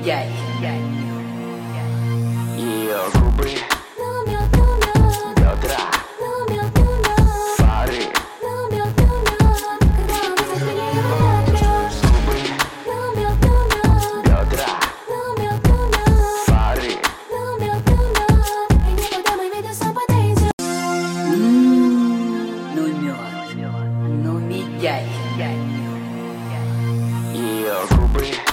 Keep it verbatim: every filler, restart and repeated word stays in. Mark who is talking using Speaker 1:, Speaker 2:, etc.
Speaker 1: ghiai.
Speaker 2: Io cubri Piotra Fari Cubri Piotra Fari
Speaker 1: Nu-i mio, non mi ghiai.
Speaker 2: Io cubri